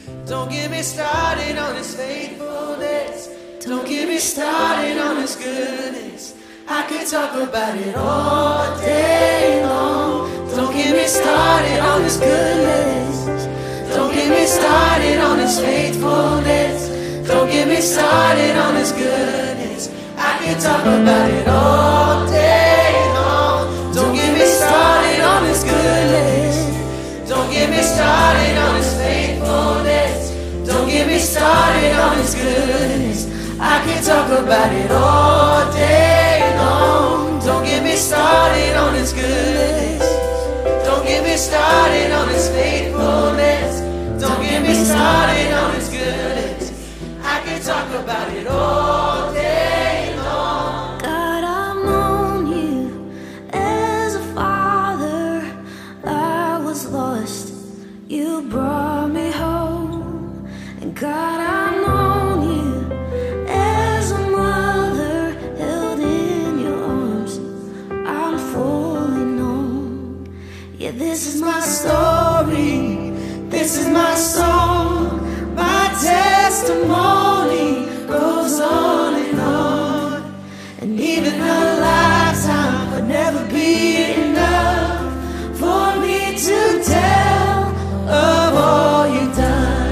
Don't get me started on His faithfulness. Don't get me started on His goodness. I could talk about it all day long. Don't get me started on His goodness. Don't get me started on His faithfulness. Don't get me started on His goodness. I could talk about it all day long. Don't get me started on His goodness. Don't get me started on His faithfulness. Don't get me started on His goodness. I can talk about it all day long. Don't get me started on His goodness. Don't get me started on His faithfulness. Don't get me started on His goodness. I can talk about it all day long. God, I've known you as a father. I was lost, you brought me home. And God, I've known you as a mother, held in your arms. I'm fully known. Yeah, this is my story. This is my song. My testimony goes on and on. And even a lifetime would never be enough for me to tell of all you've done.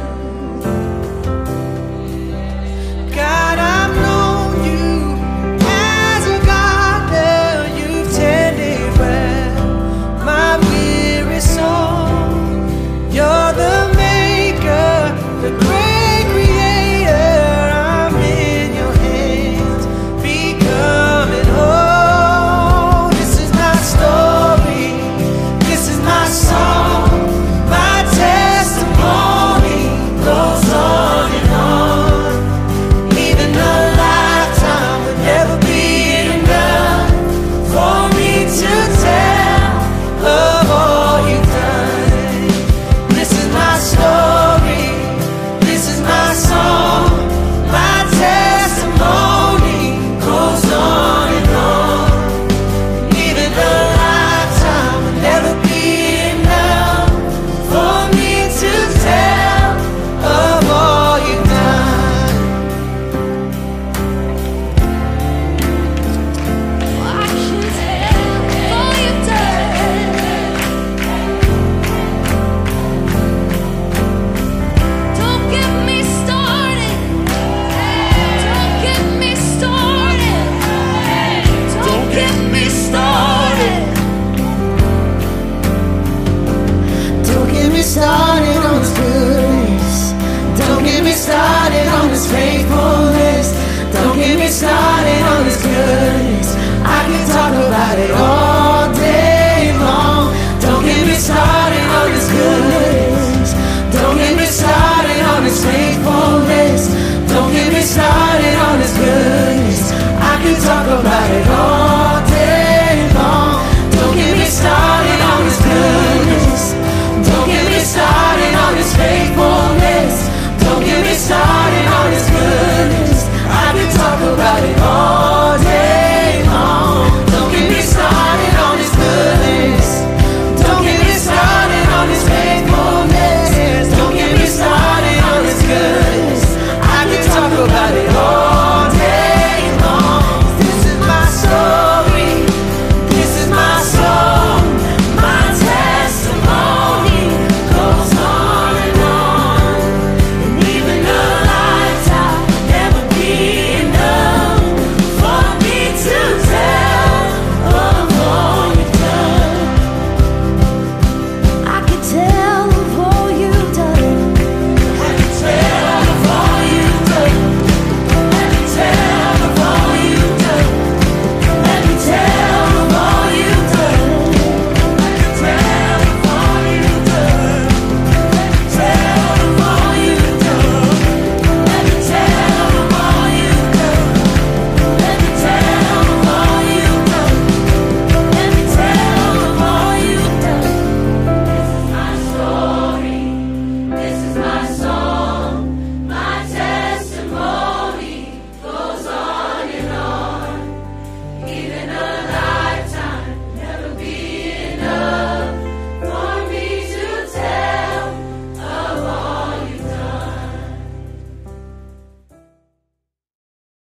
God, I've known you as a gardener. You've tended well my weary soul. You're the maker, the great creator. I'm in your hands, becoming whole. This is my story, this is my song. My testimony goes on and on. Even a lifetime would never be enough for me to tell of all you've done. This is my story, this is my song. My testimony goes on and on. Even a lifetime would never be enough for me to tell of all you've done. I can tell all you've done. Don't get me started. Don't get me started. Don't get me started. Don't get me started on His goodness. Don't get me started on His faithfulness. Don't get me started